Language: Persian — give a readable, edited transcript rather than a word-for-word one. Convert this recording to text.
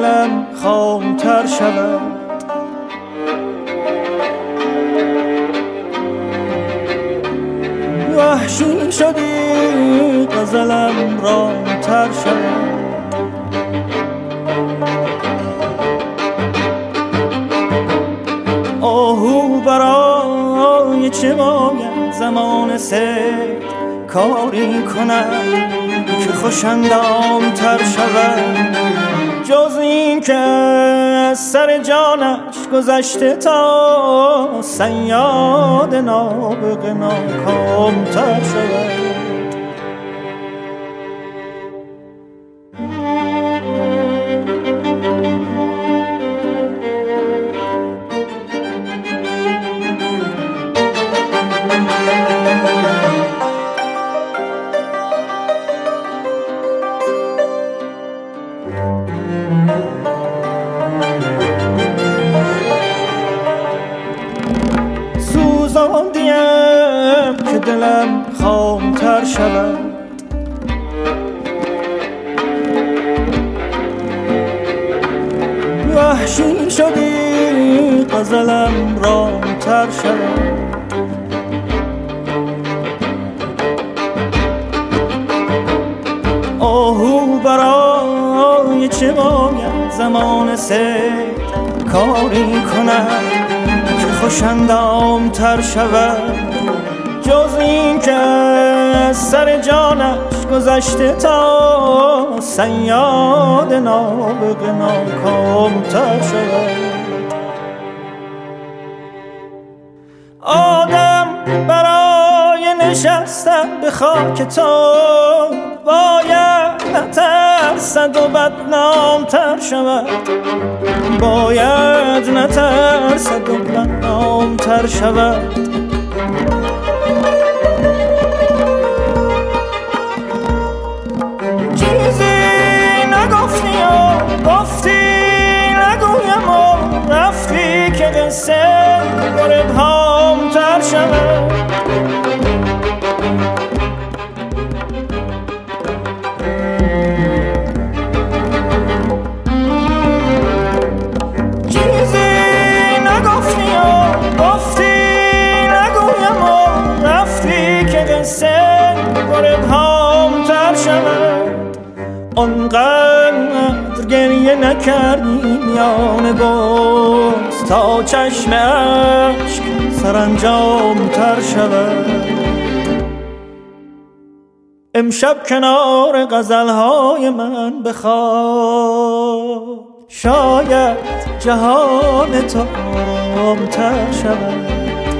دلم خامتر شود. وحشی شدی غزلم رامتر شود. آهو برای چه باید زمان سید کاری کنم که خوشندام تر شود. جز این که از سر جانش گذشته تا صیاد نابغه ناکام تر شود. سوزاندیم که دلم خامتر شود. وحشی شدی غزلم رامتر شود. آهو برای چه باید زمان سید کاری کنم که خوشندام تر شود. جز این که از سر جانش گذشته تا صیاد نابغه ناکام تر شود. آدم برای نشستن به خاک تو باید نترسد و بدنام تر شود. باید نترسد و بدنام تر شود. چیزی نگفتی و گفتی نگویم و رفتی که قصه ابهام تر شود. آنقدر گریه نکردی میان باز تا چشم اشک سرانجام تر شود. امشب کنار غزلهای من بخواب شاید جهان تو آرام‌تر شود.